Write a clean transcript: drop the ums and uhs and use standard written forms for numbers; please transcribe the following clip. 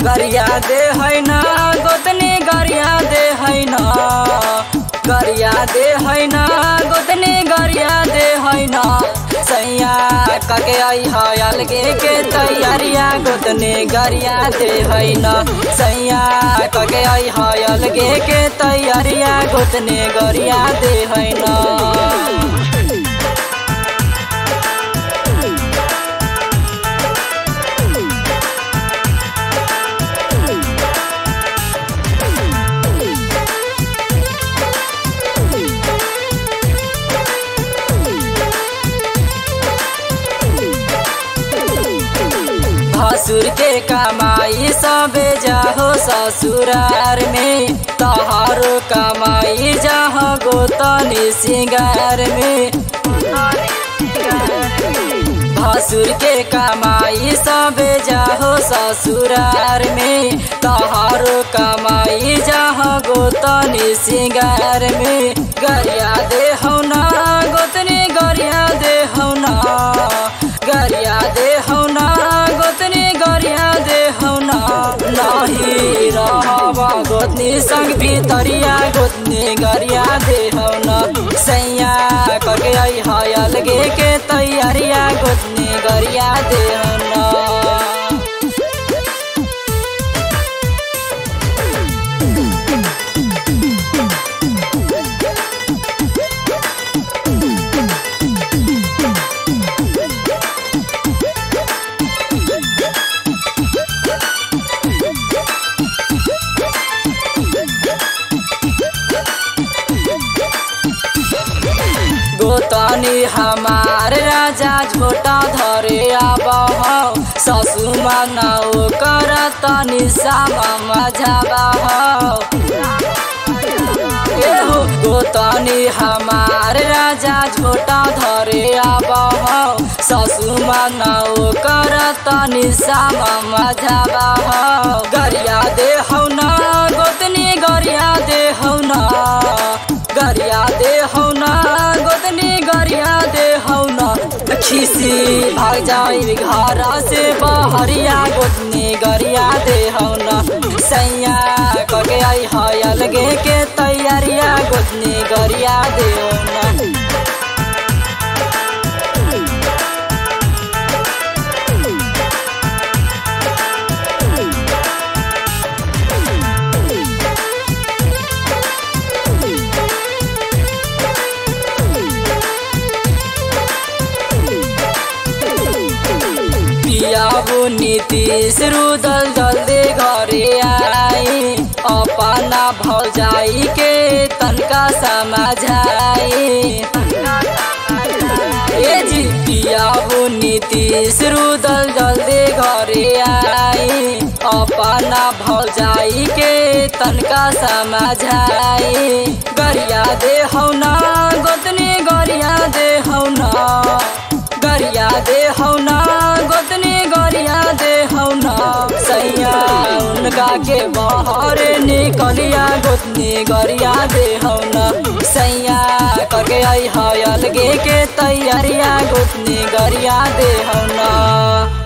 गरिया दे है ना गोतनी गरिया दे है ना गरिया दे है ना गोतनी गरिया दे है ना सैया कके आई है अलगे के तैयारिया गोतनी गरिया दे है ना सैया कके आई है अलगे के तैयारिया गोतनी गरिया दे है ना। ससुर के कमाई सबे जाहो ससुरार में तहारो कमाई जाहो गोतनी सिंगार में। भसुर के कमाई सबे जाहो ससुरार में तहारो कमाई जाहो गोतनी सिंगार में। गरिया दे हो ना गोतनी गरिया दे हो ना गरिया दे हो ना गोतनी गरिया दे हो ना नाही रहबा गोतनी संग भीतरिया गोतनी गरिया दे हो ना सैया कके आई है अलगे के तैयारिया गोतनी गरिया दे हो ना। गोतनी हमार राजा झोटा धरे आबह ससुर मनाओ कर तनी सामा मजाबह। गोतनी हमार राजा झोटा धरे आबह ससुर मनाओ कर तनी सामा मजाबह। गरिया दे हो ना गोतनी गरिया दे हो ना गरिया दे हो ना गोतनी गरिया दे हो ना खिसी भाग जाई घर से बहरिया गोतनी गरिया दे हो ना सैया कके आई है अलगे के तैयारिया गोतनी गरिया दे हो ना। पियाबू नीतीश रुदल जल्दी घरे आई अपना भौजाई के तनका समझाई। ए जी पियाबू नीतीश रुदल जल्दी घरे आई अपना भौजाई के तनका समझाई। गरिया दे हो ना गोतनी गरिया दे हो ना गरिया दे हो ना गोतनी गरिया दे हो ना सैया उनका के बाहर निकलिया गोतनी गरिया दे हो ना सैया करके आई है अलगे के तैयारिया गोतनी गरिया दे हो ना।